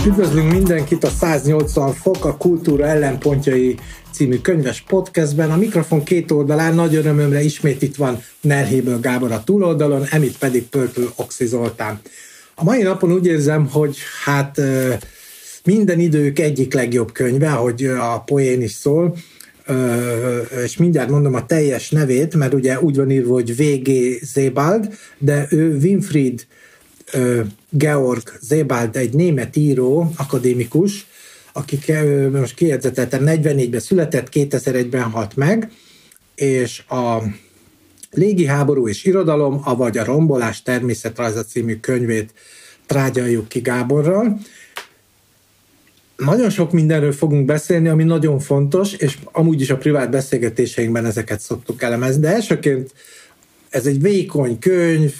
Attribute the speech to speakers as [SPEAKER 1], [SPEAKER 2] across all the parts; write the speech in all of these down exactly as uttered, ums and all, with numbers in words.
[SPEAKER 1] Üdvözlünk mindenkit a száznyolcvan fok a Kultúra ellenpontjai című könyves podcastben. A mikrofon két oldalán nagy örömömre ismét itt van Nerhéből Gábor a túloldalon, emitt pedig Pörkl Oxi Zoltán. A mai napon úgy érzem, hogy hát minden idők egyik legjobb könyve, ahogy a poén is szól, és mindjárt mondom a teljes nevét, mert ugye úgy van írva, hogy vé gé Sebald, de ő Winfried Georg Sebald, egy német író, akadémikus, aki most kijegyzetelten negyvennégyben született, kétezer-egyben halt meg, és a Légiháború és irodalom, avagy a Rombolás természetrajza című könyvét trágyaljuk ki Gáborral. Nagyon sok mindenről fogunk beszélni, ami nagyon fontos, és amúgy is a privát beszélgetéseinkben ezeket szoktuk elemezni, de elsőként ez egy vékony könyv,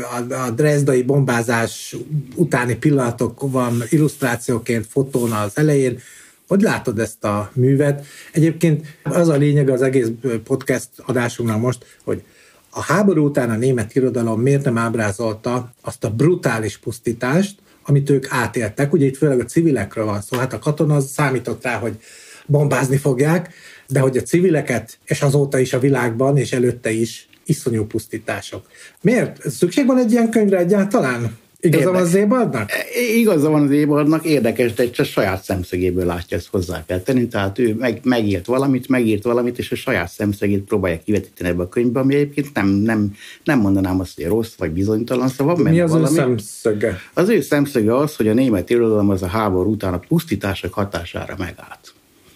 [SPEAKER 1] a drezdai bombázás utáni pillanatok van illusztrációként fotón az elején. Hogy látod ezt a művet? Egyébként az a lényeg az egész podcast adásunknak most, hogy a háború után a német irodalom miért nem ábrázolta azt a brutális pusztítást, amit ők átéltek. Ugye itt főleg a civilekről van szó, hát a katona az számított rá, hogy bombázni fogják, de hogy a civileket, és azóta is a világban, és előtte is iszonyú pusztítások. Miért? Szükség van egy ilyen könyvre egyáltalán? Igaza van az Sebaldnak?
[SPEAKER 2] Igaza van az Sebaldnak, érdekes, de csak saját szemszögéből látja, ezt hozzá kell tenni. Tehát ő meg, megírt valamit, megírt valamit, és a saját szemszögét próbálja kivetíteni ebbe a könyvbe, ami egyébként nem, nem, nem mondanám azt, hogy rossz vagy bizonytalan. Szóval
[SPEAKER 1] mi az
[SPEAKER 2] valami.
[SPEAKER 1] ő szemszöge?
[SPEAKER 2] Az ő szemszöge az, hogy a német irodalom az a háború után a pusztítások hatására megállt.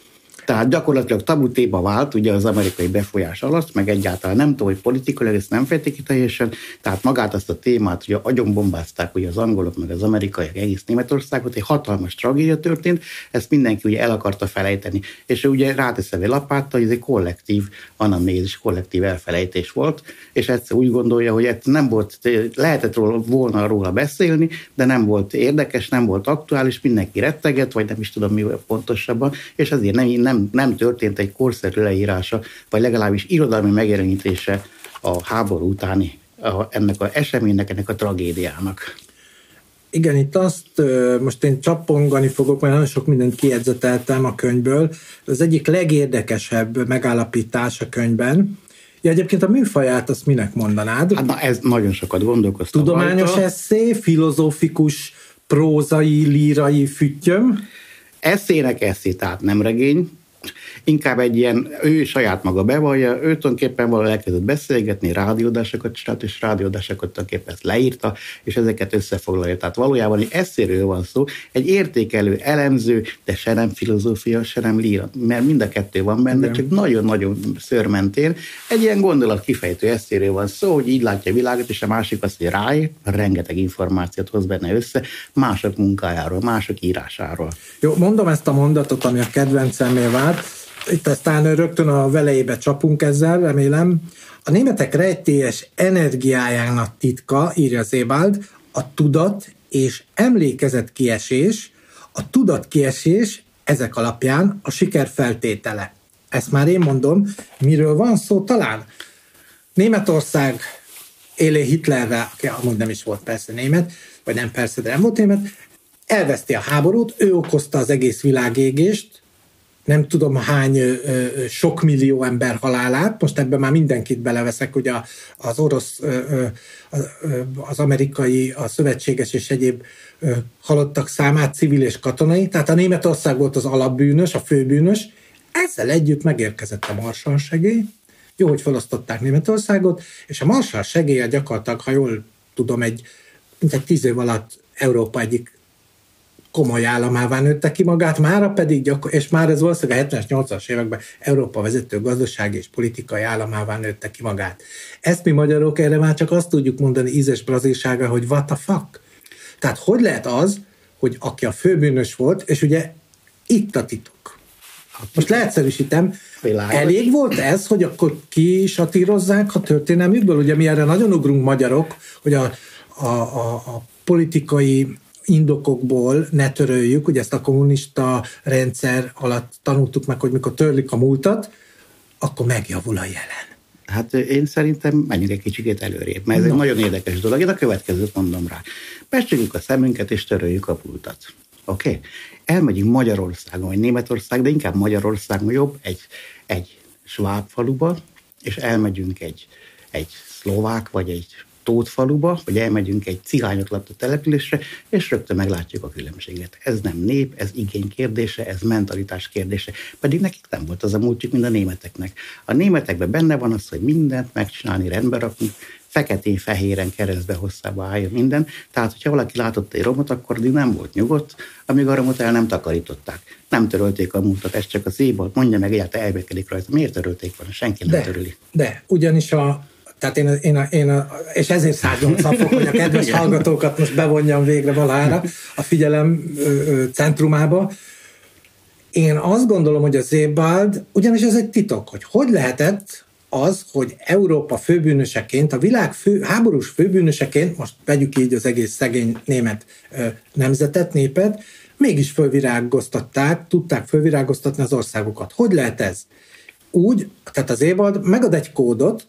[SPEAKER 2] Tehát gyakorlatilag tabu téma vált ugye az amerikai befolyás alatt, meg egyáltalán nem tudom, hogy politikailag ezt nem fejtik ki teljesen, tehát magát azt a témát, hogy agyonbombázták ugye az angolok, meg az amerikaiak egész Németországot, egy hatalmas tragédia történt, ezt mindenki ugye el akarta felejteni. És ugye ráteszem egy lapáttal, hogy ez egy kollektív anamnézis, kollektív elfelejtés volt, és egyszer úgy gondolja, hogy ez nem volt, lehetett róla, volna róla beszélni, de nem volt érdekes, nem volt aktuális, mindenki retteget, vagy nem is tudom mi pontosabban, és azért nem, nem nem történt egy korszerű leírása, vagy legalábbis irodalmi megjelenítése a háború utáni a, ennek az eseménynek, ennek a tragédiának.
[SPEAKER 1] Igen, itt azt most én csappongani fogok, mert nagyon sok mindent kijegyzeteltem a könyvből. Az egyik legérdekesebb megállapítás a könyvben. Ja, egyébként a műfaját azt minek mondanád?
[SPEAKER 2] Hát na, ez nagyon sokat gondolkoztam.
[SPEAKER 1] Tudományos
[SPEAKER 2] rajta.
[SPEAKER 1] esszé, filozófikus, prózai, lírai füttyöm?
[SPEAKER 2] Eszének eszé, tehát nem regény, inkább egy ilyen, ő saját maga bevallja, ő tulajdonképpen valahol elkezdett beszélgetni, rádióadásokat csinált, és rádióadásokat tulajdonképpen ezt leírta, és ezeket összefoglalja. Tehát valójában egy eszéről van szó, egy értékelő, elemző, de se nem filozófia, se nem líra, mert mind a kettő van benne, igen. Csak nagyon-nagyon szőrmentén. Egy ilyen gondolat kifejtő eszéről van szó, hogy így látja a világot, és a másik az, hogy ráír, rengeteg információt hoz benne össze, mások munkájáról, mások írásáról.
[SPEAKER 1] Jó, mondom ezt a mondatot, ami a kedvencemmé vált. Itt aztán rögtön a velejébe csapunk ezzel, remélem. A németek rejtélyes energiájának titka, írja Sebald, a tudat és emlékezet kiesés, a tudat kiesés ezek alapján a siker feltétele. Ezt már én mondom, miről van szó talán? Németország élé Hitlerrel, aki amúgy nem is volt persze német, vagy nem persze, de nem volt német, elveszti a háborút, ő okozta az egész világégést, nem tudom hány ö, ö, sok millió ember halálát, most ebben már mindenkit beleveszek, ugye az orosz, ö, ö, az amerikai, a szövetséges és egyéb ö, halottak számát, civil és katonai, tehát a Németország volt az alapbűnös, a főbűnös, ezzel együtt megérkezett a Marshall segély, jó, hogy felosztották Németországot, és a Marshall segélye gyakorlatilag, ha jól tudom, egy, mint egy tíz év alatt Európa egyik komoly államává nőtte ki magát, mára pedig, gyakor- és már ez valószínűleg a hetvenes, nyolcvanas években Európa vezető gazdasági és politikai államává nőtte ki magát. Ezt mi magyarok erre már csak azt tudjuk mondani ízes brazilsága, hogy what the fuck? Tehát hogy lehet az, hogy aki a főbűnös volt, és ugye itt a titok. Most leegyszerűsítem, világos. Elég volt ez, hogy akkor ki satírozzák a történelmükből? Ugye mi erre nagyon ugrunk magyarok, hogy a, a, a, a politikai indokokból ne töröljük, ugye ezt a kommunista rendszer alatt tanultuk meg, hogy mikor törlik a múltat, akkor megjavul a jelen.
[SPEAKER 2] Hát én szerintem menjünk egy kicsikét előrébb, mert ez no. egy nagyon érdekes dolog. Én a következőt mondom rá. Becsüljük a szemünket és töröljük a múltat. Oké? Okay? Elmegyünk Magyarországon, vagy Németország, de inkább Magyarországon jobb, egy, egy sváb faluba, és elmegyünk egy, egy szlovák, vagy egy tótfaluba, vagy elmegyünk egy cigányok lakta településre, és rögtön meglátjuk a különbséget. Ez nem nép, ez igény kérdése, ez mentalitás kérdése. Pedig nekik nem volt az a múltjuk, mint a németeknek. A németekben benne van az, hogy mindent megcsinálni, rendbe rakni, feketén-fehéren keresztbe hosszába álljon minden. Tehát, hogyha valaki látott egy romot, akkor addig nem volt nyugodt, amíg a romot el nem takarították. Nem törölték a múltat, ez csak az éjból. Mondja meg, egyáltalán elbekedik rajta. Miért törölték volna? Senki nem
[SPEAKER 1] de,
[SPEAKER 2] töröli.
[SPEAKER 1] De, ugyanis a Tehát én, a, én, a, én a, és ezért szálljon szapok, hogy a kedves hallgatókat most bevonjam végre valahára a figyelem ö, ö, centrumába. Én azt gondolom, hogy a Sebald, ugyanis ez egy titok, hogy hogy lehetett az, hogy Európa főbűnöseként, a világ fő, háborús főbűnöseként, most vegyük így az egész szegény német ö, nemzetet, népet, mégis fölvirágoztatták, tudták fölvirágoztatni az országokat. Hogy lehet ez? Úgy, tehát az Sebald megad egy kódot,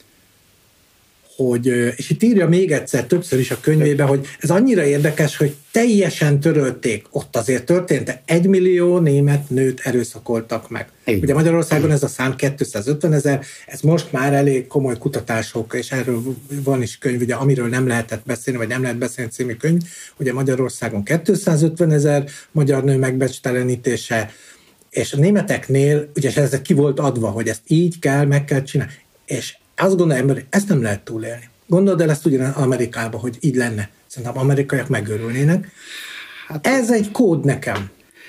[SPEAKER 1] hogy, és itt írja még egyszer többször is a könyvében, hogy ez annyira érdekes, hogy teljesen törölték. Ott azért történt, egy millió német nőt erőszakoltak meg. Igen. Ugye Magyarországon ez a szám kétszázötven ezer, ez most már elég komoly kutatások, és erről van is könyv, ugye, amiről nem lehetett beszélni, vagy nem lehet beszélni című könyv. Ugye Magyarországon kétszázötven ezer magyar nő megbecstelenítése, és a németeknél, ugye ez ki volt adva, hogy ezt így kell, meg kell csinálni. És azt gondolom, hogy ezt nem lehet túlélni. Gondold el ezt ugyan Amerikában, hogy így lenne. Szerintem amerikaiak megörülnének. Hát, ez egy kód nekem.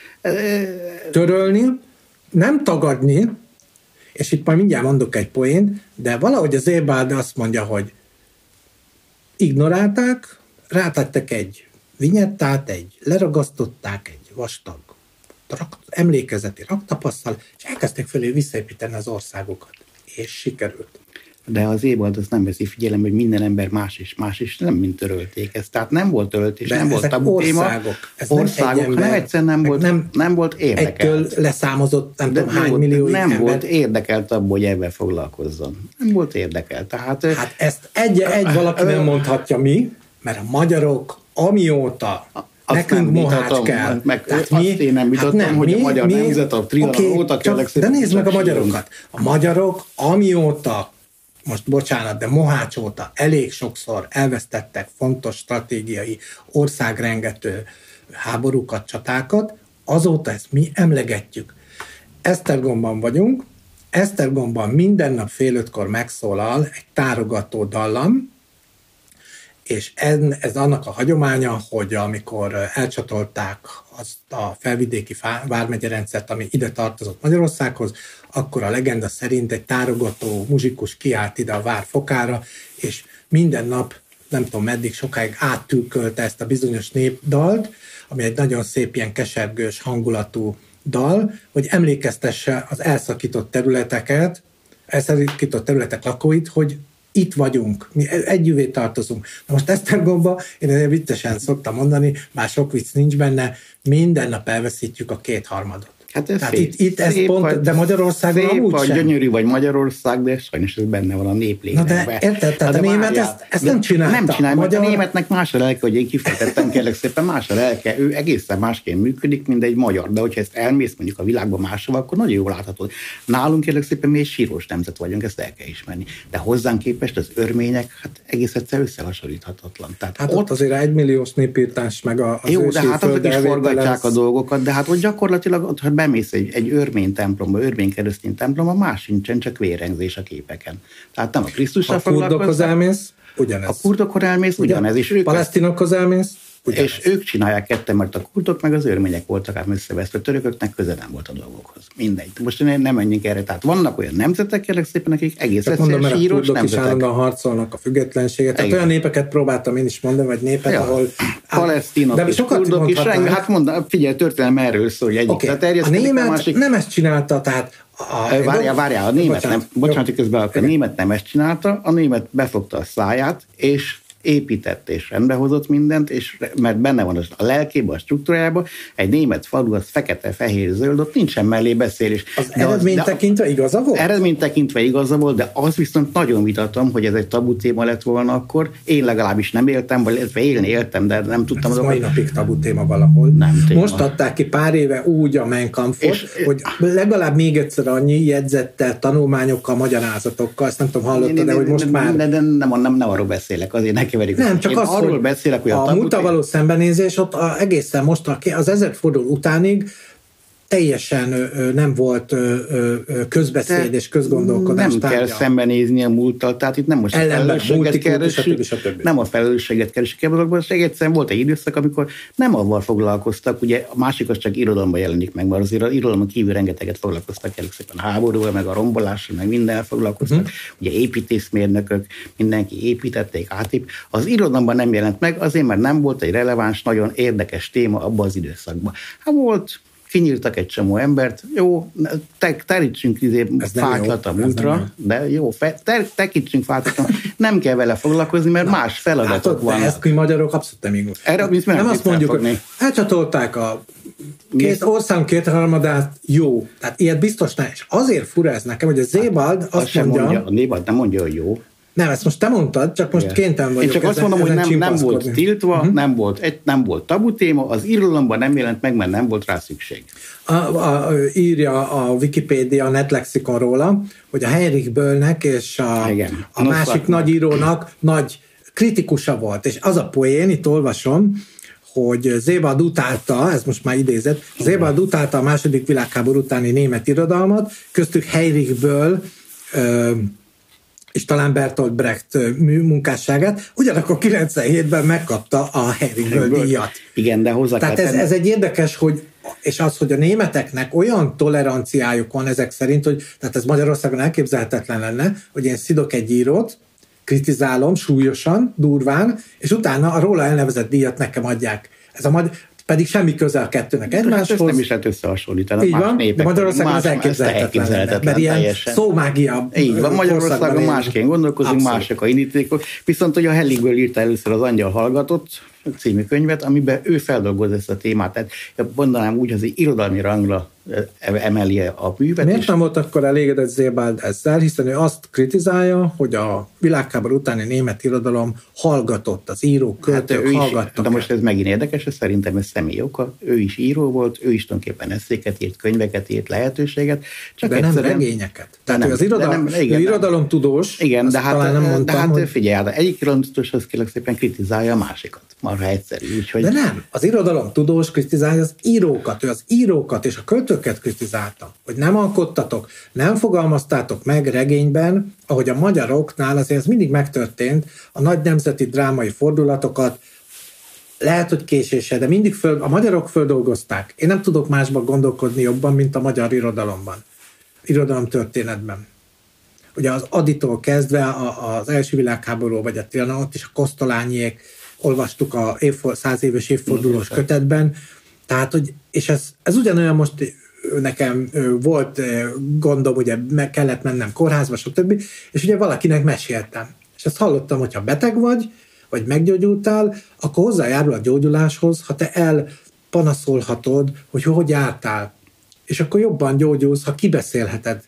[SPEAKER 1] Törölni, nem tagadni, és itt majd mindjárt mondok egy poént, de valahogy az Sebald azt mondja, hogy ignorálták, rátettek egy vinyettát, egy leragasztották, egy vastag rak, emlékezeti raktapasszal, és elkezdték fölé visszaépíteni az országokat. És sikerült.
[SPEAKER 2] De az Sebald az nem veszi figyelembe, hogy minden ember más is, más is, nem mint törölték ezt. Tehát nem volt töröltés, nem volt tabu téma.
[SPEAKER 1] Országok. Ez
[SPEAKER 2] országok, nem, nem egyszer nem volt, nem, nem volt érdekelt.
[SPEAKER 1] Egytől leszámozott, nem
[SPEAKER 2] de
[SPEAKER 1] tudom,
[SPEAKER 2] nem
[SPEAKER 1] hány
[SPEAKER 2] volt,
[SPEAKER 1] millió
[SPEAKER 2] Nem
[SPEAKER 1] ember.
[SPEAKER 2] volt érdekelt abban, hogy ebben foglalkozzon. Nem volt érdekelt. Tehát,
[SPEAKER 1] hát ezt egy, egy valaki nem mondhatja mi, mert a magyarok amióta nekünk mohács kell.
[SPEAKER 2] Meg azt mi, én nem vitatom, hát nem, hogy mi, a magyar mi, nemzet a trianon
[SPEAKER 1] okay,
[SPEAKER 2] óta kell.
[SPEAKER 1] De nézd meg a magyarokat. A magyarok amióta, most bocsánat, de mohács óta elég sokszor elvesztettek fontos stratégiai, országrengető háborúkat, csatákat, azóta ezt mi emlegetjük. Esztergomban vagyunk, Esztergomban minden nap fél ötkor megszólal egy tárogató dallam, és ez, ez annak a hagyománya, hogy amikor elcsatolták azt a felvidéki vármegye rendszert, ami ide tartozott Magyarországhoz, akkor a legenda szerint egy tárogató muzsikus kiállt ide a vár fokára, és minden nap, nem tudom meddig, sokáig áttűkölte ezt a bizonyos népdalt, ami egy nagyon szép ilyen kesergős hangulatú dal, hogy emlékeztesse az elszakított területeket, elszakított területek lakóit, hogy itt vagyunk, mi együvé tartozunk. Na most Esztergomba, én nagyon viccesen szoktam mondani, bár sok vicc nincs benne, minden nap elveszítjük a kétharmadot.
[SPEAKER 2] Hát ez
[SPEAKER 1] Tehát
[SPEAKER 2] szép,
[SPEAKER 1] itt, itt ez
[SPEAKER 2] szép
[SPEAKER 1] pont,
[SPEAKER 2] vagy,
[SPEAKER 1] de Magyarországon
[SPEAKER 2] szép
[SPEAKER 1] amúgy
[SPEAKER 2] vagy,
[SPEAKER 1] sem.
[SPEAKER 2] gyönyörű vagy Magyarország, de sajnos ez benne van a néplényben.
[SPEAKER 1] Na de érted, tehát a német ezt, ezt nem csinálta.
[SPEAKER 2] Nem csinálja,
[SPEAKER 1] magyar...
[SPEAKER 2] mert a németnek más a lelke, hogy én kifejtettem, kérlek szépen, más a lelke, ő egészen másként működik, mint egy magyar, de hogyha ezt elmész mondjuk a világban máshova, akkor nagyon jól láthatod. Nálunk kérlek szépen mi egy sírós nemzet vagyunk, ezt el kell ismerni. De hozzánk képest az örmények, hát egész egyszer összehasonlíthatatlan. Tehát
[SPEAKER 1] hát ott, ott azért egymilliós népírtás, meg az
[SPEAKER 2] jó, de hát azok is forgatják
[SPEAKER 1] lesz...
[SPEAKER 2] a dolgokat, de hát ott gyakorlatilag, ott, ha bemész egy, egy örmény templomba, örmény keresztény templomba, más sincsen, csak vérengzés a képeken. Tehát nem a Krisztussal foglalkoznak.
[SPEAKER 1] A kurdokhoz elmész, ugyanez.
[SPEAKER 2] A kurdokhoz elmész, ugyanez. És ők
[SPEAKER 1] palesztinokhoz elmész, ugyanez.
[SPEAKER 2] És ők csinálják ketten, mert a kurdok meg az örmények voltak ám összevesztve, a törököknek köze nem volt a dolgokhoz. Mindegy. Most nem menjünk erre. Tehát vannak olyan nemzetek, kérlek szépen, akik egész egyszerűen síros nemzetek. A kurdok is állandóan harcolnak a függetlenséget. Tehát olyan népeket próbáltam én is mondani, vagy népek, ja. ahol... Palesztinok és kurdok is. Hát mondom, figyelj, történelem erről szól, hogy egyik.
[SPEAKER 1] Okay. A német másik... nem ezt csinálta, tehát...
[SPEAKER 2] A... Várjál, várjál, a német bocsánat, nem, bocsánat, hogy közben a német nem ezt csinálta, a német befogta a száját, és épített és rendbehozott mindent, és mert benne van a lelkében, a struktúrájában, egy német falu, az fekete, fehér, zöld, ott nincsen mellé beszélés.
[SPEAKER 1] Az eredmény
[SPEAKER 2] az,
[SPEAKER 1] tekintve igaza volt?
[SPEAKER 2] Eredmény tekintve igaza volt, de az viszont nagyon vitatom, hogy ez egy tabu téma lett volna akkor. Én legalábbis nem éltem, vagy illetve élni éltem, de nem tudtam.
[SPEAKER 1] Ez
[SPEAKER 2] azokat.
[SPEAKER 1] mai napig tabu téma valahol.
[SPEAKER 2] Nem téma.
[SPEAKER 1] Most adták ki pár éve úgy a Mein Kampfot, hogy legalább még egyszer annyi jegyzettel, tanulmányokkal, magyarázatokkal, ezt nem tudom, hallottad, de hogy most már...
[SPEAKER 2] De, de nem, nem, nem, nem arról beszélek, azért ne keverjük.
[SPEAKER 1] Nem, csak
[SPEAKER 2] Én
[SPEAKER 1] az,
[SPEAKER 2] arról
[SPEAKER 1] hogy
[SPEAKER 2] beszélek, hogy a,
[SPEAKER 1] a múlttal való szembenézés ott a, egészen most az ezredforduló utánig teljesen ö, nem volt ö, ö, közbeszéd de és közgondolkodás
[SPEAKER 2] nem tárgya. Kell szembenézni a múlttal, tehát itt nem most
[SPEAKER 1] ellenben,
[SPEAKER 2] a felelősséget keresünk,
[SPEAKER 1] stb.
[SPEAKER 2] nem a felelősséget keresik ebben az egyszerűen volt egy időszak, amikor nem avval foglalkoztak, ugye a másik az csak irodalomban jelenik meg, mert azért az irodalomon kívül rengeteget foglalkoztak, elég szépen a háborúval, meg a rombolással, meg minden foglalkoztak, uh-huh. ugye építészmérnökök, mindenki építették, átép. Az irodalomban nem jelent meg, azért mert nem volt egy releváns, nagyon érdekes téma abban az időszakban. Hát volt, kinyírtak egy csomó embert, jó, te, terítsünk izé fáklat a múltra, de jó, fe, te, terítsünk fáklat, nem kell vele foglalkozni, mert na, más feladatok vannak. De
[SPEAKER 1] ezt mi magyarok abszolút nem igaz.
[SPEAKER 2] Erre nem,
[SPEAKER 1] nem azt mondjuk, hogy elcsatolták a két országunk kétharmadát, jó. Tehát ilyet biztos nem. És azért fura ez nekem, hogy a Zébald azt, azt mondja...
[SPEAKER 2] mondja... A Zébald nem mondja, hogy jó.
[SPEAKER 1] Nem, ezt most te mondtad, csak most kénytelen vagyok.
[SPEAKER 2] Én csak ezen, azt mondom, hogy nem, nem volt tiltva, uh-huh. nem, volt, egy, nem volt tabu téma, az irodalomban nem jelent meg, mert nem volt rá szükség.
[SPEAKER 1] A, a, a, írja a Wikipédia, a Netlexikon róla, hogy a Heinrich Böllnek és a, Igen, a másik nagyírónak nagy kritikusa volt. És az a poén, itt olvasom, hogy Zébald utálta, ez most már idézett, Zébald utálta a második világháború utáni német irodalmat, köztük Heinrich Böll, ö, és talán Bertolt Brecht munkásságát, ugyanakkor kilencvenhétben megkapta a Heinrich Böll díjat.
[SPEAKER 2] Igen, de hozzá
[SPEAKER 1] Tehát ez, ez egy érdekes, hogy és az, hogy a németeknek olyan toleranciájuk van ezek szerint, hogy tehát ez Magyarországon elképzelhetetlen lenne, hogy én szidok egy írót, kritizálom súlyosan, durván, és utána a róla elnevezett díjat nekem adják. Ez a magyar, pedig semmi közel a kettőnek egymáshoz.
[SPEAKER 2] Ezt nem is lehet összehasonlítani.
[SPEAKER 1] Így van, de Magyarországon az elképzelhetetlen lenne, mert ilyen szómágia.
[SPEAKER 2] Így van, Magyarországon másként gondolkozunk, mások a indítékok. Viszont, hogy a Heinrich írta először az Angyal hallgatott című könyvet, amiben ő feldolgozza ezt a témát. Tehát mondanám úgy, hogy az irodalmi rangra emeli a művet.
[SPEAKER 1] Miért nem volt akkor elégedett Zébald ezzel, hiszen ő azt kritizálja, hogy a világháború utáni német irodalom hallgatott, az írók, költők hát hallgattak.
[SPEAKER 2] De most ez megint érdekes, ez szerintem ez személy oka. Ő is író volt, ő is tulajdonképpen eszéket írt, könyveket írt, lehetőséget. Csak
[SPEAKER 1] de nem regényeket. Tehát nem, az irodalom, nem, igen, irodalomtudós,
[SPEAKER 2] igen, de hát,
[SPEAKER 1] talán nem mondtam,
[SPEAKER 2] de hát
[SPEAKER 1] hogy...
[SPEAKER 2] figyelj, de egyik irodalomtudós az kérlek szépen kritizálja a másikat. Marha egyszerű. Úgyhogy...
[SPEAKER 1] De nem, az irodalomtudós kritizálja az írókat, ő az írókat és a költőket kritizálta, hogy nem alkottatok, nem fogalmaztátok meg regényben, ahogy a magyaroknál azért ez mindig megtörtént, a nagy nemzeti drámai fordulatokat, lehet, hogy késése, de mindig föl, a magyarok földolgozták. Én nem tudok másban gondolkodni jobban, mint a magyar irodalomban, irodalomtörténetben. Ugye az Aditól kezdve az első világháború, vagy a Trianon, ott is a Kosztolányiék, olvastuk a évford, száz éves évfordulós kötetben, tehát, hogy, és ez, ez ugyanolyan most nekem volt gondom, ugye meg kellett mennem kórházba, stb., és ugye valakinek meséltem. És ezt hallottam, hogyha beteg vagy, vagy meggyógyultál, akkor hozzájárul a gyógyuláshoz, ha te elpanaszolhatod, hogy hogy jártál. És akkor jobban gyógyulsz, ha kibeszélheted.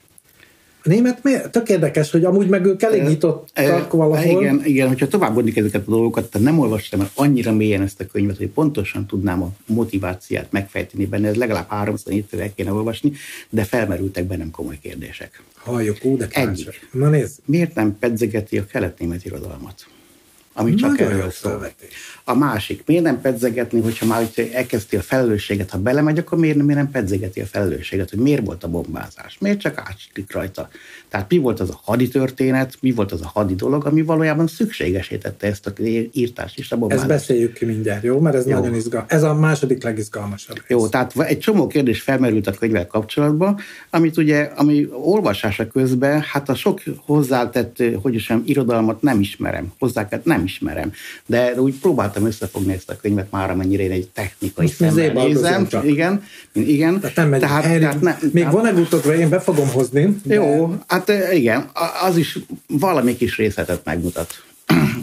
[SPEAKER 1] A német miért? Tök érdekes, hogy amúgy meg ők elég nyitottak valahol.
[SPEAKER 2] Igen, igen, hogyha tovább gondoljuk ezeket a dolgokat, tehát nem olvastam el annyira mélyen ezt a könyvet, hogy pontosan tudnám a motivációt megfejteni benne, ez legalább háromszor négyszor el kéne olvasni, de felmerültek bennem komoly kérdések.
[SPEAKER 1] Halljuk, ú, de kíváncsi. Na nézd.
[SPEAKER 2] Miért nem pedzegeti a kelet-német irodalmat? Ami csak erről szól. A másik, miért nem pedzegetni, hogyha már elkezdti a felelősséget, ha belemegy, akkor miért, miért nem pedzegeti a felelősséget, hogy miért volt a bombázás, miért csak átsiklik rajta. Tehát mi volt az a haditörténet, mi volt az a hadi dolog, ami valójában szükségesé tette ezt a írtást is, a bombázást.
[SPEAKER 1] Ezt beszéljük ki mindjárt, jó? Mert ez jó. Nagyon izgalmas. Ez a második legizgalmasabb.
[SPEAKER 2] Jó, rész. Tehát egy csomó kérdés felmerült a könyvvel kapcsolatban, amit ugye, ami olvasása közben, hát a sok hozzátett, hogy is mondjam, irodalmat nem ismerem, hozzáket nem ismerem, de úgy próbáltam összefogni ezt a könyvet már, amennyire én egy technikai szemmel nézem. Igen, igen.
[SPEAKER 1] Tehát nem megy, tehát, tehát ne, még tehát, van egy utókra, én be fogom hozni.
[SPEAKER 2] De... Jó, hát igen, az is valami kis részletet megmutat.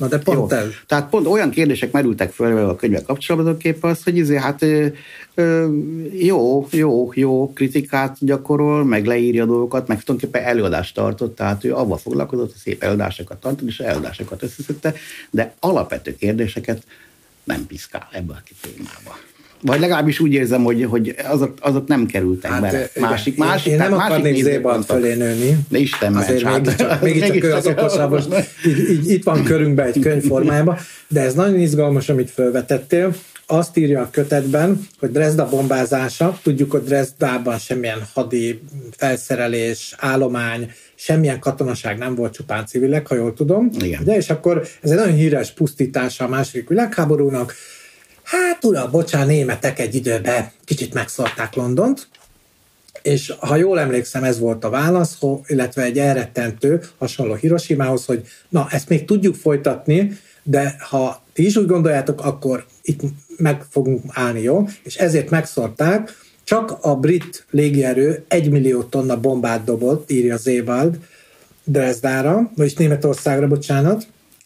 [SPEAKER 1] Na de pont
[SPEAKER 2] jó.
[SPEAKER 1] ez.
[SPEAKER 2] Tehát pont olyan kérdések merültek föl a könyvvel kapcsolatban, az, hogy izé, hát ö, jó, jó, jó kritikát gyakorol, meg leírja dolgokat, meg tulajdonképpen előadást tartott, tehát ő avval foglalkozott, hogy szép előadásokat tartott, és előadásokat összeszedte, de alapvető kérdéseket nem piszkál ebbe a témába. Vagy legalábbis úgy érzem, hogy, hogy azok, azok nem kerültek hát, bele. Másik,
[SPEAKER 1] én,
[SPEAKER 2] másik,
[SPEAKER 1] én nem
[SPEAKER 2] másik
[SPEAKER 1] akarnék Zébald fölé nőni.
[SPEAKER 2] De Isten ments,
[SPEAKER 1] azért
[SPEAKER 2] hát.
[SPEAKER 1] mégiscsak, mégiscsak ő az okosabb, most így, így, itt van körünkben egy könyv formájában, de ez nagyon izgalmas, amit felvetettél. Azt írja a kötetben, hogy Dresda bombázása, tudjuk, hogy Dresdában semmilyen hadi felszerelés, állomány, semmilyen katonaság nem volt, csupán civilek, ha jól tudom. Ugye? És akkor ez egy nagyon híres pusztítása a második világháborúnak. Hát uram, bocsán, németek egy időben kicsit megszorták Londont, és ha jól emlékszem, ez volt a válasz, illetve egy elrettentő, hasonló Hiroshimához, hogy na, ezt még tudjuk folytatni, de ha ti is úgy gondoljátok, akkor itt meg fogunk állni, jó? És ezért megszorták, csak a brit légierő egy millió tonna bombát dobott, írja Zébald Dresdára, vagyis Németországra, bocsánat,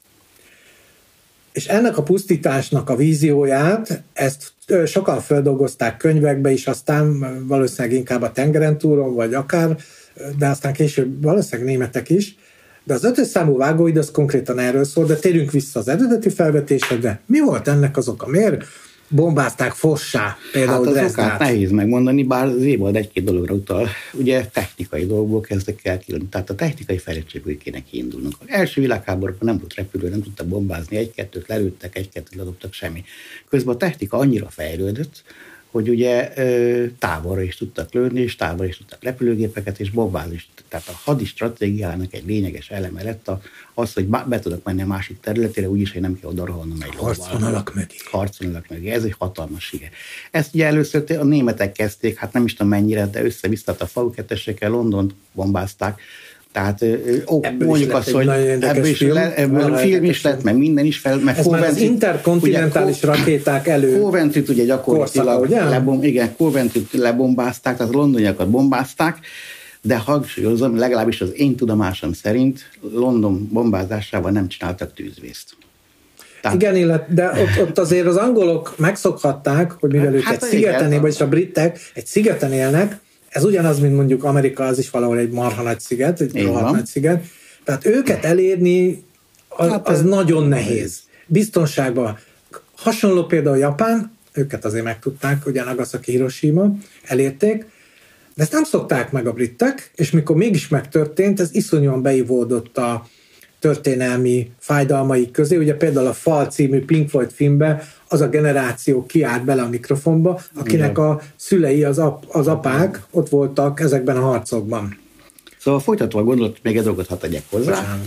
[SPEAKER 1] és ennek a pusztításnak a vízióját, ezt sokan feldolgozták könyvekbe is, aztán valószínűleg inkább a tengeren túlon, vagy akár, de aztán később valószínűleg németek is. De az ötös számú vágóid az konkrétan erről szól, de térjünk vissza az eredeti felvetésedre. Mi volt ennek az oka? Miért bombázták fossá például
[SPEAKER 2] hát az
[SPEAKER 1] Dresdát?
[SPEAKER 2] okát nehéz megmondani, bár Zébald egy-két dologra utal. Ugye technikai dolgokból kezdek el kijönni, tehát a technikai fejlettségből kéne kiindulnunk. Az első világháborúban nem volt repülő, nem tudta bombázni, egy-kettőt lelőttek, egy-kettőt ledobtak, semmi. Közben a technika annyira fejlődött, hogy ugye távolra is tudtak lőni, és távolra is tudtak repülőgépeket, és bombázni. Tehát a hadi stratégiának egy lényeges eleme lett az, hogy be tudok menni a másik területére, úgyis, hogy nem kell oda rohannom egy lóval.
[SPEAKER 1] Harcvonalak mögé.
[SPEAKER 2] Harcvonalak mögé. Ez egy hatalmas siker. Ezt ugye először a németek kezdték, hát nem is tudom mennyire, de össze-vissza a faluketesekkel Londont bombázták. Tehát ó, mondjuk azt, hogy ebből is film, le, ebből a film is lett, meg minden is fel.
[SPEAKER 1] Meg ez már az interkontinentális ugye, rakéták elő.
[SPEAKER 2] Coventryt ugye gyakorlatilag korszaka, lebom, igen, Coventryt lebombázták, tehát a londoniakat bombázták, de hangsúlyozom, legalábbis az én tudomásom szerint London bombázásával nem csináltak tűzvészt.
[SPEAKER 1] Tehát, igen, illet, de ott, ott azért az angolok megszokhatták, hogy mivel ők hát egy szigeten, igen, vagyis a britek egy szigeten élnek, ez ugyanaz, mint mondjuk Amerika, az is valahol egy marha nagy sziget, egy rohadt nagy sziget. Tehát őket elérni az, hát az nagyon nehéz. Biztonságban. Hasonló például Japán, őket azért megtudták, ugye Nagasaki, Hiroshima, elérték, de ezt nem szokták meg a britek, és mikor mégis megtörtént, ez iszonyúan beivódott a történelmi fájdalmai közé. Ugye például a Fal című Pink Floyd filmben az a generáció kiállt bele a mikrofonba, akinek igen. a szülei, az, ap, az apák ott voltak ezekben a harcokban.
[SPEAKER 2] Szóval folytatva a gondolatot, még egy dolgot hadd tegyek hozzá.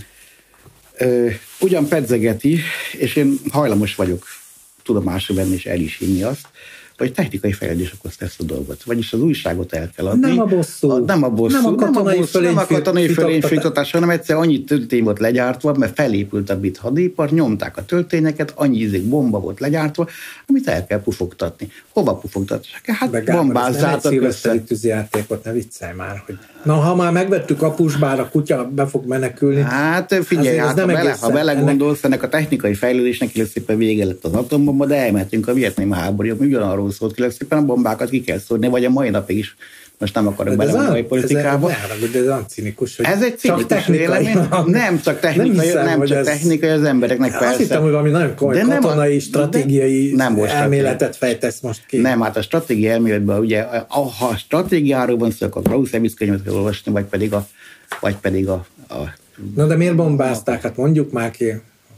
[SPEAKER 2] Ö, ugyan pedzegeti, és én hajlamos vagyok tudomásra venni és el is hinni azt, hogy technikai fejlődés okozta ezt a dolgot. Vagyis az újságot el kell adni.
[SPEAKER 1] Nem a bosszú.
[SPEAKER 2] A, nem a bosszú. Nem a katonai, nem a katonai fölényfűtatás, hanem egyszer annyi töltény volt legyártva, mert felépült a brit hadipar, nyomták a töltényeket, annyi ízik bomba volt legyártva, amit el kell pufogtatni. Hova pufogtatni? Hát bombázzátok össze.
[SPEAKER 1] Egy tűzijátékot, ne viccelj már, hogy na, ha már megvettük apusbár, a kutya be fog menekülni.
[SPEAKER 2] Hát figyelj, hát, ha, bele, ha belegondolsz, ennek a technikai fejlődésnek ki szépen vége lett az atombomba, de elmentünk a vietnámi háborúba, mi ugyanarról szólt, ki szépen a bombákat ki kell szórni, vagy a mai napig is. Most nem akarok belemondani a politikába.
[SPEAKER 1] Ez, ez, ez olyan cinikus, hogy
[SPEAKER 2] ez egy cinikus vélemény. Nem csak technikai, nem, hiszem, nem csak ez... technikai, az embereknek persze.
[SPEAKER 1] Azt hittem, hogy valami nagyon komoly katonai, a, stratégiai nem volt elméletet fejtesz most ki.
[SPEAKER 2] Nem, hát a stratégiai elméletben ugye, ha a stratégiáról van szó, akkor a Clausewitz könyvet kell olvasni, vagy pedig a... Vagy pedig a, a
[SPEAKER 1] Na de miért bombázták? Hát mondjuk már ki.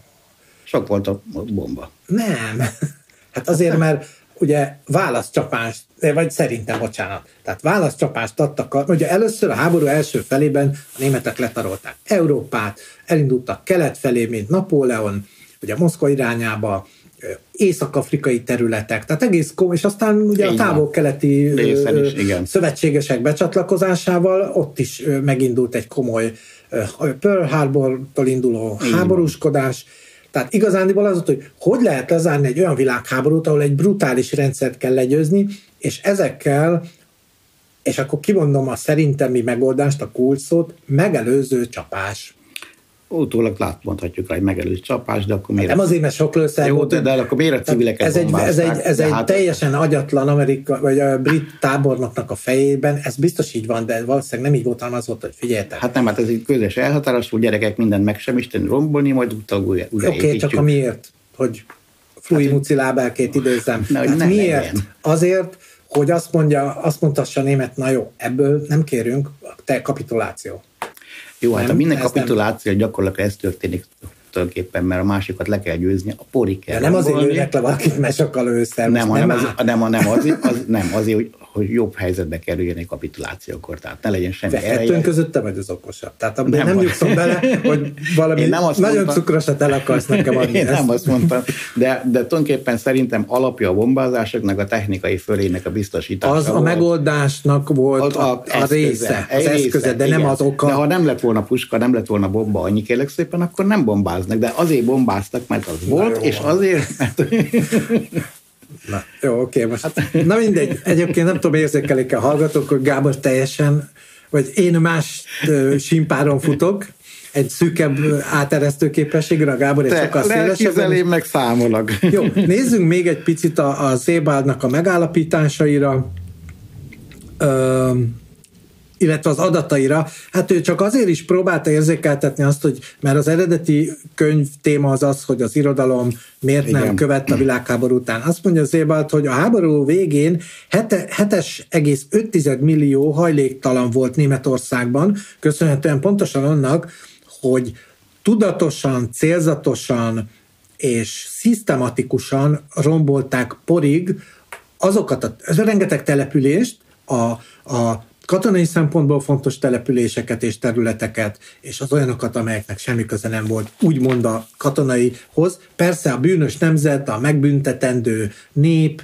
[SPEAKER 2] Sok volt a bomba.
[SPEAKER 1] Nem. Hát azért, mert ugye válaszcsapást, vagy szerintem, bocsánat, tehát válaszcsapást adtak, ugye először a háború első felében a németek letarolták Európát, elindultak kelet felé, mint Napóleon, ugye Moszkva irányába, észak-afrikai területek, tehát egész, és aztán ugye így a távol-keleti szövetségesek becsatlakozásával ott is megindult egy komoly Pearl Harbortól induló így háborúskodás. Tehát igazándiból az, hogy hogy lehet lezárni egy olyan világháborút, ahol egy brutális rendszert kell legyőzni, és ezekkel, és akkor kimondom a szerintem mi megoldást, a kulcsszót, megelőző csapás.
[SPEAKER 2] Utólag látmondhatjuk rá, hogy megelőző csapás, de akkor miért...
[SPEAKER 1] Nem azért, mert sok lőszer
[SPEAKER 2] jó,
[SPEAKER 1] volt.
[SPEAKER 2] De, de akkor miért a civileket
[SPEAKER 1] ez egy, ez egy, ez egy
[SPEAKER 2] hát...
[SPEAKER 1] teljesen agyatlan amerika, vagy a brit tábornoknak a fejében, ez biztos így van, de valószínűleg nem így volt, hanem az volt, hogy figyeljetek.
[SPEAKER 2] Hát nem, hát ez egy közös elhatározó, gyerekek mindent megsemmisíteni, rombolni, majd utána újra
[SPEAKER 1] Oké, okay, csak a miért? Hogy Frui hát, Muci lábelkét idézem.
[SPEAKER 2] Ne,
[SPEAKER 1] hát
[SPEAKER 2] ne
[SPEAKER 1] miért?
[SPEAKER 2] Legyen.
[SPEAKER 1] Azért, hogy azt mondja, azt mondhassa a német, na jó, ebből nem kérünk, te kapituláció.
[SPEAKER 2] Jó, hát
[SPEAKER 1] nem,
[SPEAKER 2] a minden
[SPEAKER 1] ez
[SPEAKER 2] kapituláció nem... gyakorlatilag ez történik tulajdonképpen, mert a másikat le kell győzni, a porig kell.
[SPEAKER 1] De nem azért lőnek le valakit, mert sokkal ősszel.
[SPEAKER 2] Nem, nem, az, nem, nem, azért, az, nem azért, hogy, hogy jobb helyzetbe kerüljön egy kapitulációkor, tehát ne legyen semmi
[SPEAKER 1] ereje. Kettőn között te vagy az okosabb. Tehát abban nem, nem nyugszom bele, hogy valami nagyon mondtam, cukrosat el akarsz nekem adni.
[SPEAKER 2] Én ezt. nem azt mondtam, de, de tulajdonképpen szerintem alapja a bombázásoknak a technikai fölének a biztosítása.
[SPEAKER 1] Az volt. A megoldásnak volt az a, a, a része, az része, eszköze, de igen. Nem az oka.
[SPEAKER 2] De ha nem lett volna puska, nem lett volna bomba, annyi kérlek szépen, akkor nem bombáznak, de azért bombáztak, mert az na volt, és van. Azért, mert...
[SPEAKER 1] Na, jó, oké, most na mindegy, egyébként nem tudom, érzékelik a hallgatók, hogy Gábor teljesen, vagy én más simpáron futok, egy szűkebb áteresztő képességre, a Gábor egy sokkal szélesebb.
[SPEAKER 2] Te meg számolag.
[SPEAKER 1] Jó, nézzünk még egy picit a, a Sebaldnak a megállapításaira, Ö, illetve az adataira. Hát ő csak azért is próbálta érzékeltetni azt, hogy mert az eredeti könyv téma az az, hogy az irodalom miért igen. nem követte a világháború után. Azt mondja Sebald, hogy a háború végén hét egész öt millió hajléktalan volt Németországban, köszönhetően pontosan annak, hogy tudatosan, célzatosan és szisztematikusan rombolták porig azokat a rengeteg települést, a, a katonai szempontból fontos településeket és területeket, és az olyanokat, amelyeknek semmi köze nem volt, úgymond a katonaihoz. Persze a bűnös nemzet, a megbüntetendő nép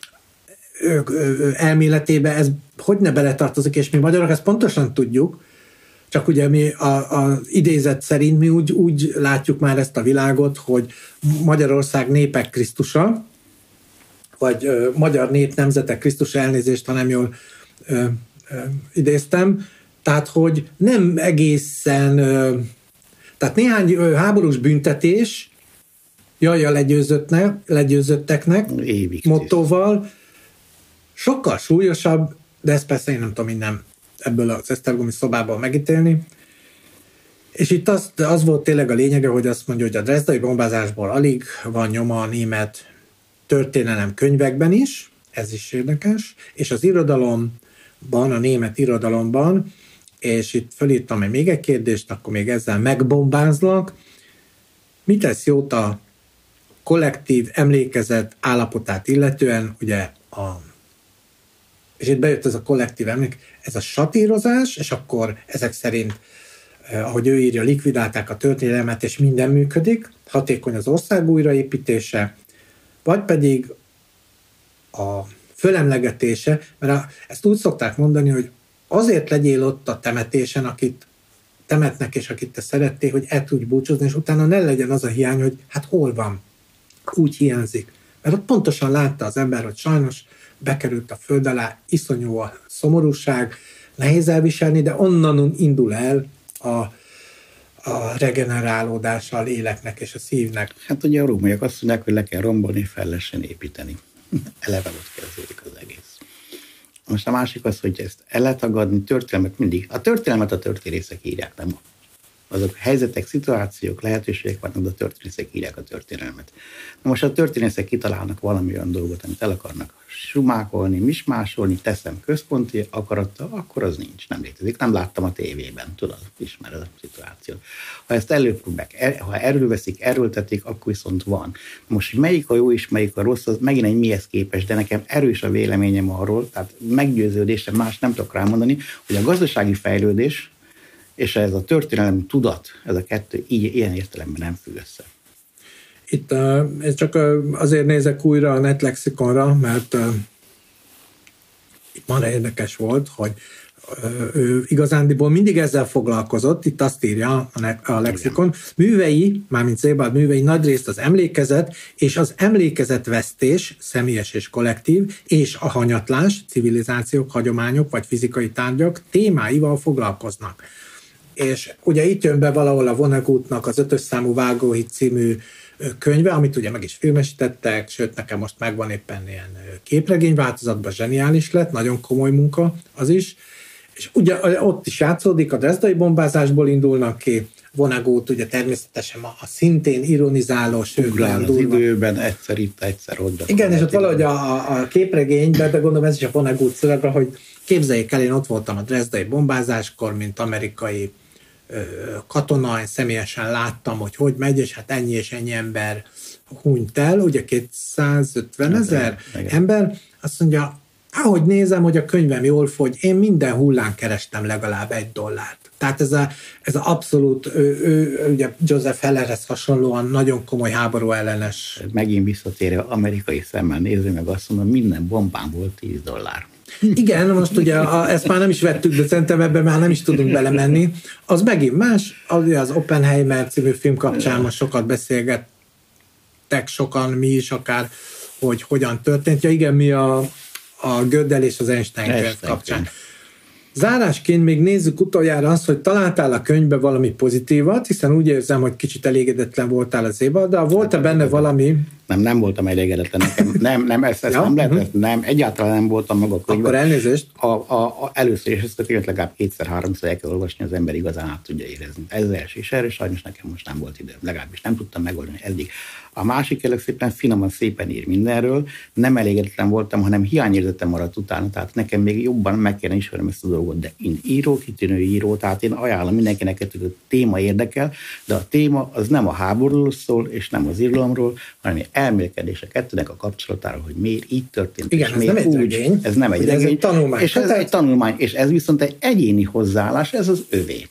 [SPEAKER 1] elméletébe ez hogy ne beletartozik, és mi magyarok ezt pontosan tudjuk, csak ugye mi az idézet szerint mi úgy, úgy látjuk már ezt a világot, hogy Magyarország népek Krisztusa, vagy ö, magyar nép nemzetek Krisztusa, elnézést, ha nem jól ö, ö, idéztem, tehát hogy nem egészen, ö, tehát néhány ö, háborús büntetés jaj a legyőzötteknek mottóval sokkal súlyosabb, de ezt persze én nem tudom innen ebből az esztergomi szobából megítélni. És itt az, az volt tényleg a lényege, hogy azt mondja, hogy a dresdai bombázásból alig van nyoma a német történelem könyvekben is, ez is érdekes, és az irodalomban, a német irodalomban, és itt fölírtam még egy kérdést, akkor még ezzel megbombázlak. Mit tesz jót a kollektív emlékezet állapotát illetően, ugye a és itt bejött ez a kollektív emlék, ez a satírozás, és akkor ezek szerint, ahogy ő írja, likvidálták a történelmet, és minden működik, hatékony az ország újraépítése, vagy pedig a fölemlegetése, mert a, ezt úgy szokták mondani, hogy azért legyél ott a temetésen, akit temetnek, és akit te szerettél, hogy el tudj búcsúzni, és utána ne legyen az a hiány, hogy hát hol van, úgy hiányzik. Mert ott pontosan látta az ember, hogy sajnos bekerült a föld alá, iszonyú a szomorúság, nehéz elviselni, de onnan indul el a, a regenerálódása a léleknek és a szívnek.
[SPEAKER 2] Hát ugye a rómaiak azt mondják, hogy le kell rombolni, fel lehessen építeni. Eleve ott kezdődik az egész. Most a másik az, hogy ezt el lehet tagadni, történelmet mindig. A történelmet a történészek írják, nem azok helyzetek, szituációk, lehetőségek vannak, de a történészek írják a történelmet. Na most a történészek kitalálnak valami olyan dolgot, amit el akarnak sumákolni, mismásolni, teszem központi akarattal, akkor az nincs, nem létezik. Nem láttam a tévében, tudod, ismered a szituációt. Ha ezt előpróbálják, ha erről veszik, erőltetik, akkor viszont van. Most, hogy melyik a jó és melyik a rossz, az megint egy mihez képes, de nekem erős a véleményem arról, tehát meggyőződésem, más nem tudok rámondani, hogy a gazdasági fejlődés és ez a történelem tudat, ez a kettő így, ilyen értelemben nem függ össze.
[SPEAKER 1] Itt uh, csak uh, azért nézek újra a netlexikonra, mert uh, itt már érdekes volt, hogy uh, ő igazándiból mindig ezzel foglalkozott, itt azt írja a, ne- a lexikon, művei, mármint Sebald művei nagyrészt az emlékezet és az emlékezetvesztés, személyes és kollektív, és a hanyatlás, civilizációk, hagyományok vagy fizikai tárgyak témáival foglalkoznak. és ugye itt jön be valahol a Vonnegutnak az ötös számú Vágóhíd című könyve, amit ugye meg is filmesítettek, sőt nekem most megvan éppen ilyen képregény változatban, zseniális lett, nagyon komoly munka az is, és ugye ott is játszódik, a drezdai bombázásból indulnak ki, Vonnegut ugye természetesen a, a szintén ironizáló,
[SPEAKER 2] ugrál az időben, egyszer itt, egyszer ott.
[SPEAKER 1] Igen, és ott valahogy a, a képregényben, de gondolom ez is a Vonnegut szöveg, hogy képzeljék el, én ott voltam a drezdai bombázáskor, mint amerikai ö, katona, én személyesen láttam, hogy hogy megy, és hát ennyi és ennyi ember hunyt el, ugye kétszázötven ezer ember, azt mondja, ahogy nézem, hogy a könyvem jól fogy, én minden hullán kerestem legalább egy dollárt. Tehát ez a, ez a abszolút, ő, ő, ugye Joseph Hellerhez hasonlóan nagyon komoly háború ellenes.
[SPEAKER 2] Megint visszatérve amerikai szemmel nézni, meg azt mondom, minden bombán volt tíz dollár.
[SPEAKER 1] Igen, most ugye a, ezt már nem is vettük, de szerintem ebben már nem is tudunk belemenni. Az megint más, az, az Oppenheimer című film kapcsán most sokat beszélgettek, sokan, mi is akár, hogy hogyan történt. Ja igen, mi a, a Gödel és az Einstein könyv kapcsán. Zárásként még nézzük utoljára azt, hogy találtál a könyvbe valami pozitívat, hiszen úgy érzem, hogy kicsit elégedetlen voltál az évaddal. Volt-e benne valami...
[SPEAKER 2] Nem, nem voltam elégedetlen. Nekem, nem, nem, ezt, ezt ja? nem lehet, uh-huh. nem, egyáltalán nem voltam maga a könyvben.
[SPEAKER 1] Akkor elnézést.
[SPEAKER 2] A, a, a, először is ezt a könyvet legalább kétszer-háromszor el kell olvasni, az ember igazán át tudja érezni. Ez az első, és erre sajnos nekem most nem volt időm. Legalábbis nem tudtam megoldani eddig. A másik elég szépen finoman, szépen ír mindenről. Nem elégedetlen voltam, hanem hiányérzetem maradt utána. Tehát nekem még jobban meg kellene ismernem ezt a dolgot. De én író, kitűnő író, tehát én ajánlom mindenkinek, hogy a téma érdekel, de a téma az nem a háborúról szól, és nem az irodalomról, hanem elmélkedés a kettőnek a kapcsolatáról, hogy miért így történt.
[SPEAKER 1] Igen,
[SPEAKER 2] és
[SPEAKER 1] ez
[SPEAKER 2] miért
[SPEAKER 1] nem egy
[SPEAKER 2] úgy,
[SPEAKER 1] regény.
[SPEAKER 2] Ez nem egy regény.
[SPEAKER 1] Ez egy tanulmány.
[SPEAKER 2] És ez egy tanulmány, és ez viszont egy egyéni hozzáállás, ez az övé.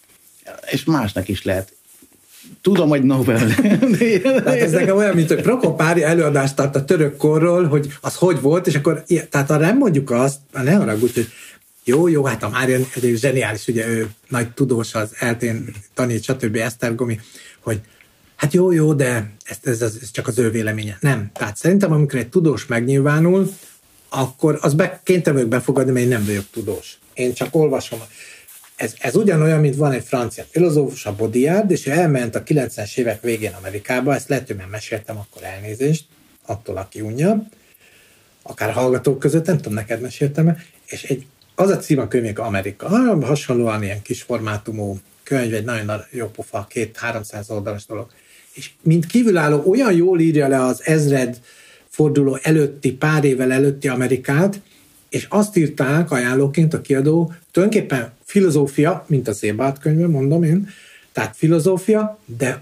[SPEAKER 2] És másnak is lehet. Tudom, hogy Nobel.
[SPEAKER 1] Tehát ez nekem olyan, mint hogy Prokopári előadást tart a török korról, hogy az hogy volt, és akkor, tehát arra nem mondjuk azt, ne haragudj, hogy jó, jó, hát a Mária egy zseniális, ugye ő nagy tudós, az eltén tanít, stb. Esztergomi, hogy hát jó, jó, de ez, ez, ez csak az ő véleménye. Nem. Tehát szerintem, amikor egy tudós megnyilvánul, akkor az be, kénytelen vagyok befogadni, mert én nem vagyok tudós. Én csak olvasom. Ez, ez ugyanolyan, mint van egy francia filozófus, a Baudrillard, és ő elment a kilencvenes évek végén Amerikába, ezt lehet, hogy már meséltem, akkor elnézést, attól, aki unja, akár hallgatók között, nem tudom, neked meséltem-e, és egy, az a cím a könyvnek Amerika, hasonlóan ilyen kis formátumú könyv, egy nagyon jó pofa, két-háromszáz oldalas dolog. És mint kívülálló olyan jól írja le az ezred forduló előtti, pár évvel előtti Amerikát, és azt írták ajánlóként a kiadó, tulajdonképpen filozófia, mint a Sebald könyve, mondom én, tehát filozófia, de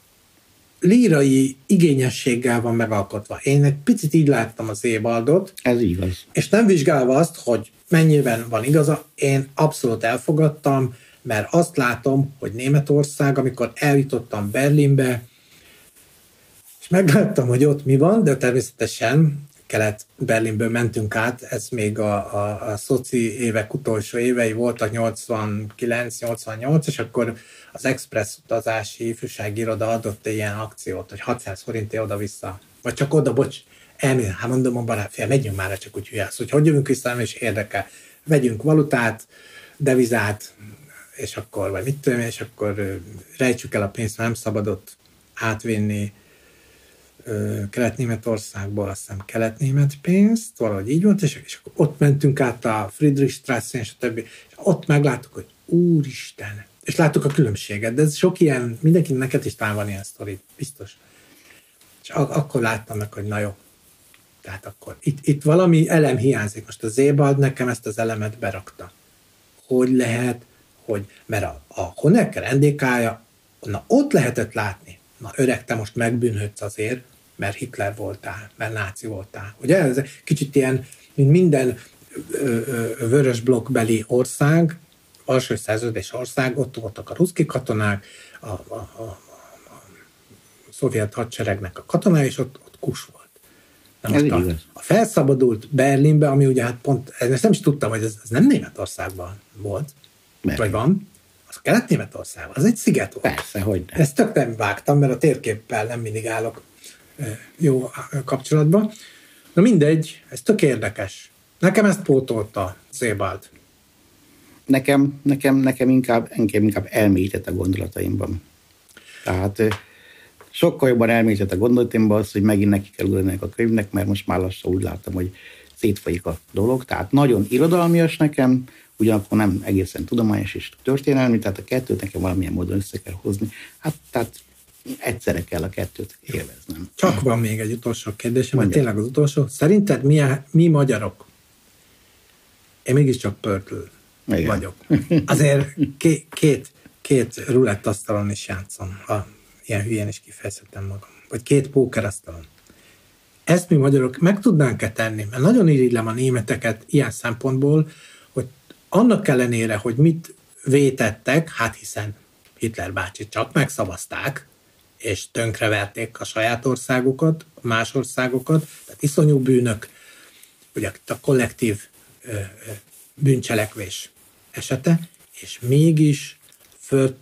[SPEAKER 1] lírai igényességgel van megalkotva. Én egy picit így láttam a Sebaldot.
[SPEAKER 2] Ez igaz.
[SPEAKER 1] És nem vizsgálva azt, hogy mennyiben van igaza, én abszolút elfogadtam, mert azt látom, hogy Németország, amikor eljutottam Berlinbe, és megláttam, hogy ott mi van, de természetesen Kelet-Berlinből mentünk át, ez még a, a, a szoci évek utolsó évei voltak, nyolcvankilenc nyolcvannyolc, és akkor az Express utazási ifjúsági iroda adott egy ilyen akciót, hogy hatszáz forintért oda-vissza, vagy csak oda, bocs, elmélet, hát mondom a barát, fél, megyünk már, csak úgy hülye, hogy hogy jövünk vissza, nem is érdekel. Vegyünk valutát, devizát, és akkor, vagy mit tudom, és akkor rejtsük el a pénzt, mert nem szabadott átvinni Kelet-Németországból, azt hiszem kelet-német pénzt, valahogy így volt, és, és akkor ott mentünk át a Friedrichstraßen, és a többi, és ott megláttuk, hogy úristen, és láttuk a különbséget, de ez sok ilyen, mindenki, neked is talán van ilyen sztori, biztos. És ak- akkor láttam meg, hogy na jó, tehát akkor itt, itt valami elem hiányzik. Most a Sebald nekem ezt az elemet berakta. Hogy lehet, hogy, mert a, a Honecker en dé ká-ja, na ott lehetett látni, na öreg, te most megbűnhődsz azért, mert Hitler voltál, mert náci voltál. Ugye ez kicsit ilyen, mint minden ö, ö, vörös blokkbeli ország, alsó szerződés ország, ott voltak a ruszki katonák, a, a, a, a szovjet hadseregnek a katonái, és ott, ott kus volt. Na most a, a felszabadult Berlinbe, ami ugye hát pont, ezt nem is tudtam, hogy ez, ez nem Németországban volt, mert vagy van, az Kelet-Németországban, az egy sziget volt.
[SPEAKER 2] Persze, hogy nem.
[SPEAKER 1] Ezt tök nem vágtam, mert a térképpel nem mindig állok jó kapcsolatban. Na mindegy, ez tök érdekes. Nekem ezt pótolta Sebald.
[SPEAKER 2] nekem, nekem, nekem inkább, engem inkább elmélyített a gondolataimban. Tehát sokkal jobban elmélyített a gondolataimban az, hogy megint neki kell ülni a könyvnek, mert most már lassan úgy láttam, hogy szétfolyik a dolog. Tehát nagyon irodalmias nekem, ugyanakkor nem egészen tudományos és történelmi, tehát a kettőt nekem valamilyen módon össze kell hozni. Hát tehát egyszerre kell a kettőt élveznem.
[SPEAKER 1] Csak van még egy utolsó kérdésem, mert tényleg az utolsó. Szerinted mi, a, mi magyarok? Én mégiscsak pörtül vagyok. Azért két, két, két rulettasztalon is játszom, ha ilyen hülyén is kifejezhetem magam. Vagy két pókerasztalon. Ezt mi magyarok meg tudnánk-e tenni? Mert nagyon irigylem a németeket ilyen szempontból, hogy annak ellenére, hogy mit vétettek, hát hiszen Hitler bácsi csak megszavazták, és tönkreverték a saját országukat, más országokat, tehát iszonyú bűnök, ugye a kollektív ö, ö, bűncselekvés esete, és mégis föl,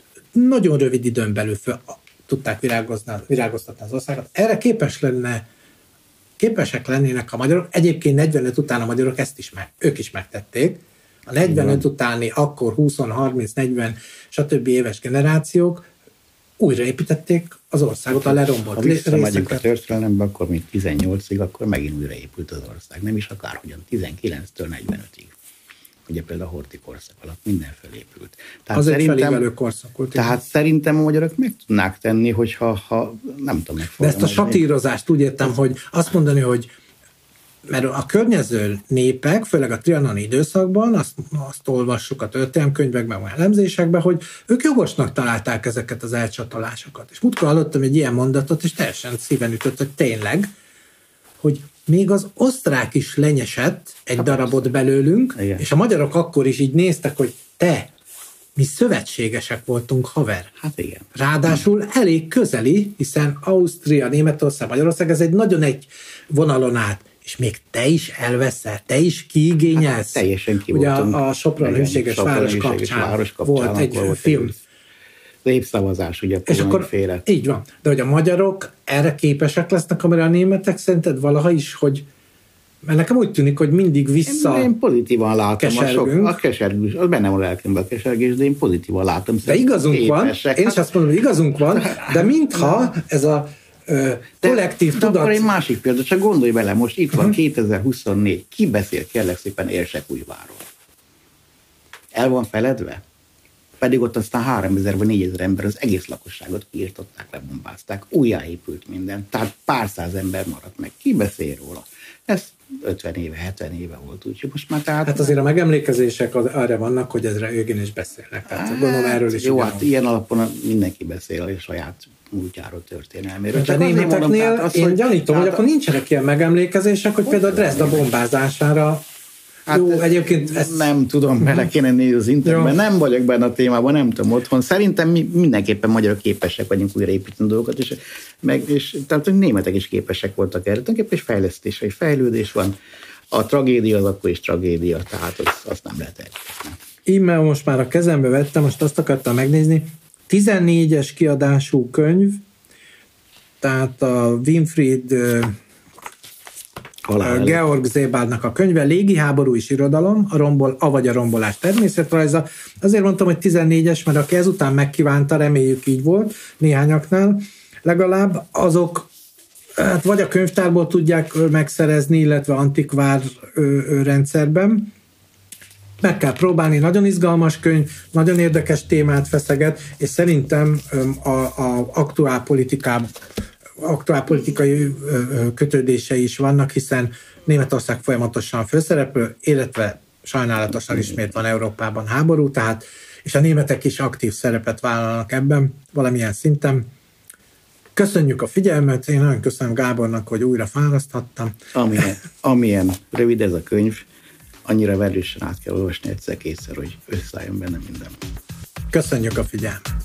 [SPEAKER 1] nagyon rövid időn belül föl, tudták virágoztatni az országot. Erre képes lenne, képesek lennének a magyarok. Egyébként negyvenöt után a magyarok ezt is meg, ők is megtették. A negyvenöt utáni akkor húsz, harminc, negyven, stb. Éves generációk újraépítették az országot, a lerombolt
[SPEAKER 2] ha visszamegyünk a történelembe, akkor még tizennyolcig, akkor megint újraépült az ország. Nem is akárhogyan, tizenkilenctől negyvenötig. Ugye például a Horthy korszak alatt minden felépült. Tehát
[SPEAKER 1] az egy felévelő korszak volt.
[SPEAKER 2] Tehát szerintem a magyarok meg tudnák tenni, hogyha ha, nem tudom megfogalmazni.
[SPEAKER 1] De ezt a satírozást úgy értem, hogy azt mondani, hogy mert a környező népek, főleg a trianoni időszakban, azt, azt olvassuk a történelemkönyvekben, vagy elemzésekben, hogy ők jogosnak találták ezeket az elcsatolásokat. És múltkor hallottam egy ilyen mondatot, és teljesen szíven ütött, hogy tényleg, hogy még az osztrák is lenyesett egy hát darabot az belőlünk, igen. És a magyarok akkor is így néztek, hogy te, mi szövetségesek voltunk, haver.
[SPEAKER 2] Hát igen.
[SPEAKER 1] Ráadásul elég közeli, hiszen Ausztria, Németország, Magyarország, ez egy nagyon egy vonalon át. És még te is elveszel, te is kiigényelsz. Hát,
[SPEAKER 2] teljesen ki
[SPEAKER 1] ugye
[SPEAKER 2] voltunk.
[SPEAKER 1] a, a Sopron hűséges város kapcsán, város kapcsán volt egy film.
[SPEAKER 2] Népszavazás, ugye
[SPEAKER 1] és akkor
[SPEAKER 2] féle.
[SPEAKER 1] Így van. De hogy a magyarok erre képesek lesznek, amire a németek szerinted valaha is, hogy mert nekem úgy tűnik, hogy mindig vissza
[SPEAKER 2] Én, én pozitívan látom
[SPEAKER 1] kesergünk.
[SPEAKER 2] a sok, a kesergés, az benne van a lelkünkben a kesergés, de én pozitívan látom.
[SPEAKER 1] De igazunk
[SPEAKER 2] képesek.
[SPEAKER 1] van, én is azt mondom, hogy igazunk van, de mintha ez a ö, kollektív
[SPEAKER 2] de,
[SPEAKER 1] tudat...
[SPEAKER 2] De akkor egy másik példa, csak gondolj bele, most itt van uh-huh. kétezer-huszonnégy, ki beszél kérlek szépen Érsekújváról? El van feledve? Pedig ott aztán háromezer vagy négyezer ember az egész lakosságot kiirtották, lebombázták, újjáépült minden, tehát pár száz ember maradt meg. Ki beszél róla? Ez ötven éve, hetven éve volt, úgyhogy most már tehát...
[SPEAKER 1] Hát azért a megemlékezések az, arra vannak, hogy ezre ők is beszélnek. Tehát hát, gondolom erről is.
[SPEAKER 2] Jó, hát ilyen alapon mindenki beszél a saját múltjáról, történelméről.
[SPEAKER 1] De németeknél én gyanítom, hogy akkor nincsenek ilyen megemlékezések, hogy például Dresda bombázására.
[SPEAKER 2] Hát jó, egyébként ezt... nem tudom, bele kéne nézni az internetben, nem vagyok benne a témában, nem tudom otthon. Szerintem mi mindenképpen magyarok képesek vagyunk újraépíteni dolgokat, és, meg, és tehát a németek is képesek voltak erre. Tulajdonképpen egy fejlesztés, egy fejlődés van. A tragédia az akkor is tragédia, tehát azt, azt nem lehet elképzelni. E-mail most már a kezembe vettem, most azt akartam megnézni. tizennégyes kiadású könyv, tehát a Winfried Halál. Georg Sebaldnak a könyve, Légiháború és irodalom, a rombol, avagy a rombolás természetrajza. Azért mondtam, hogy tizennégyes, mert aki ezután megkívánta, reméljük így volt, néhányaknál legalább, azok hát vagy a könyvtárból tudják megszerezni, illetve antikvár rendszerben. Meg kell próbálni, nagyon izgalmas könyv, nagyon érdekes témát feszeget, és szerintem a, a aktuál politikában aktuálpolitikai kötődései is vannak, hiszen Németország folyamatosan főszereplő, illetve sajnálatosan ismét van Európában háború, tehát, és a németek is aktív szerepet vállalnak ebben valamilyen szinten. Köszönjük a figyelmet, én nagyon köszönöm Gábornak, hogy újra fáraszthattam. Amilyen, amilyen rövid ez a könyv, annyira velősen át kell olvasni egyszer-kétszer, hogy összeálljon benne minden. Köszönjük a figyelmet!